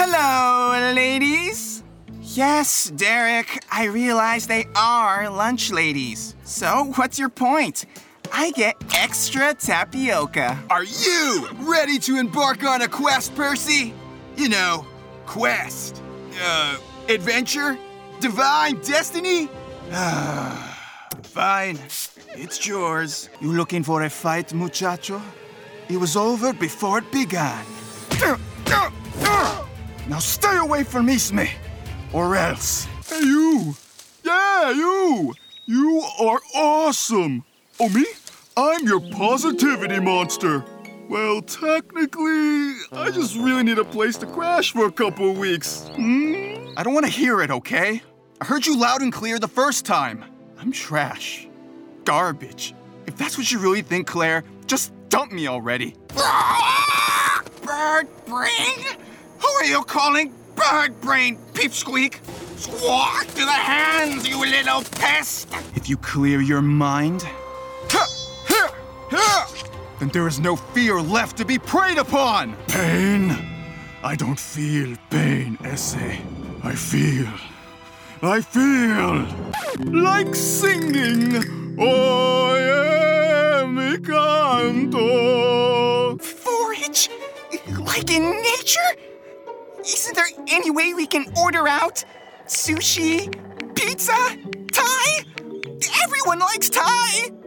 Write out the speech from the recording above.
Hello, ladies. Yes, Derek, I realize they are lunch ladies. So, what's your point? I get extra tapioca. Are you ready to embark on a quest, Percy? You know, quest. Adventure? Divine destiny? Fine. It's yours. You looking for a fight, muchacho? It was over before it began. Now stay away from Isme, or else. Hey, you! Yeah, you! You are awesome! Oh, me? I'm your positivity monster. Well, technically, I just really need a place to crash for a couple of weeks. I don't want to hear it, okay? I heard you loud and clear the first time. I'm trash. Garbage. If that's what you really think, Claire, just dump me already. Bird brain? Who are you calling bird brain, Peepsqueak? Squawk to the hands, you little pest! If you clear your mind, then there is no fear left to be preyed upon! Pain? I don't feel pain, Esse. I feel like singing. Oye mi canto. Forage? Like in nature? Isn't there any way we can order out? Sushi? Pizza? Thai? Everyone likes Thai!